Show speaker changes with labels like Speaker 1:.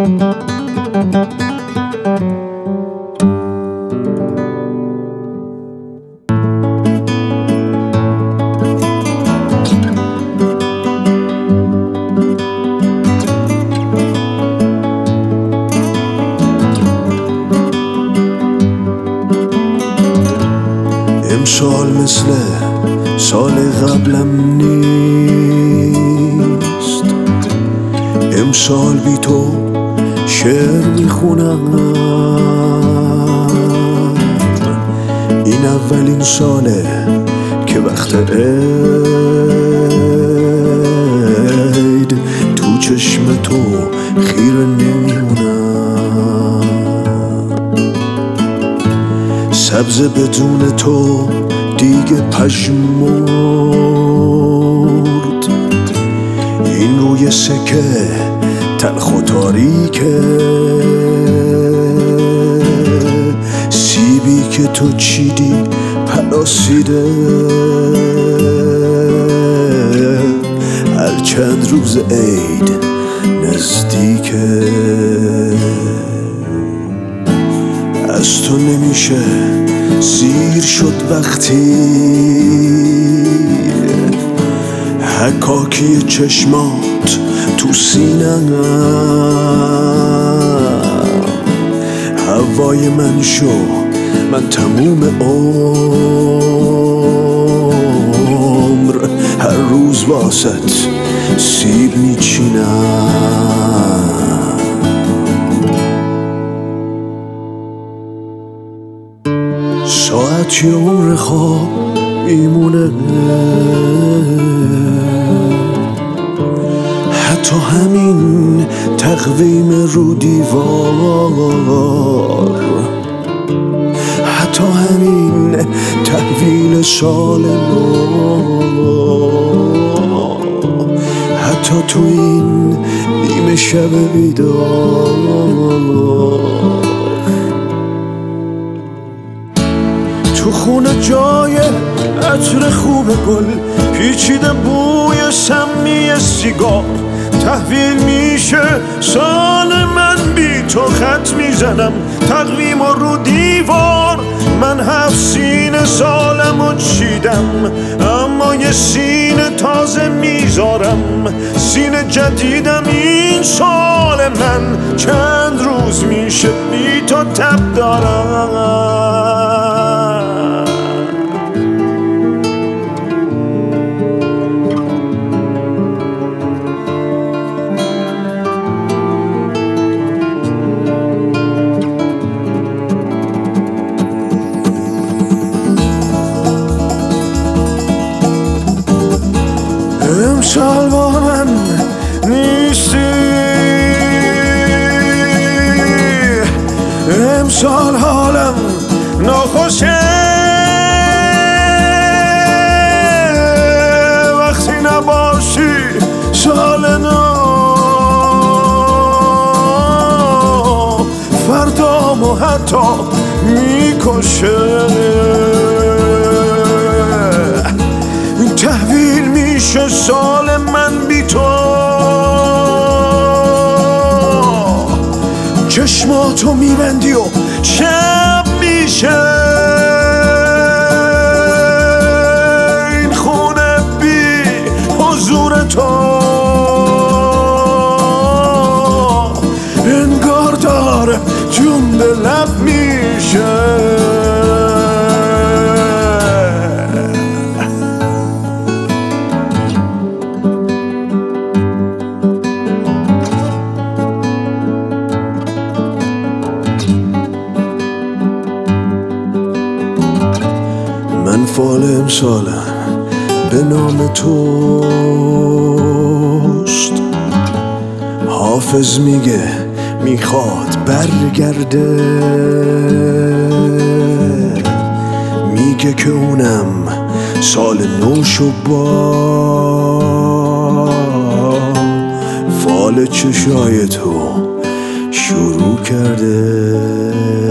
Speaker 1: امسال مثل سال قبلم نیست، امسال بی تو شعر میخونم. این اولین ساله که وقت عید تو چشم تو خیره نمیمونم. سبز بدون تو دیگه پژمرد، این روی سکه تلخ و تاریکه. سیبی که تو چیدی پلاسیده، هر چند روز عید نزدیکه. از تو نمیشه سیر شد وقتی حکاکی چشمات تو سینه‌ام. هوای من شو، من تموم عمر هر روز واسط سیب میچینم. ساعتی عمر خواب میمونه، حتی همین تقویم رو دیوار، حتی همین تحویل سال نو، حتی تو این نیمه شب بیدار. تو خونه جای عطر خوب گل پیچیده بوی سمی سیگار. تحویل میشه سال من بی تو خط میزنم تقویم رو دیوار. من 7 سینه سالمو چیدم اما یه سینه تازه میذارم. سینه جدیدم این سال من، چند روز میشه بی تو تب دارم. امسال با من نیستی، امسال حالم ناخوشه. وقتی نباشی سال نو، فردامو حتی میکشه. تحویل میشه سال من بی تو، چشماتو میبندی و شب میشه. این خونه بی حضور تو انگار داره جون به لب میشه. من فال امسالم به نام توست. حافظ میگه میخواد برگرده، میگه که اونم سال نوشو با فال چشای تو شروع کرده.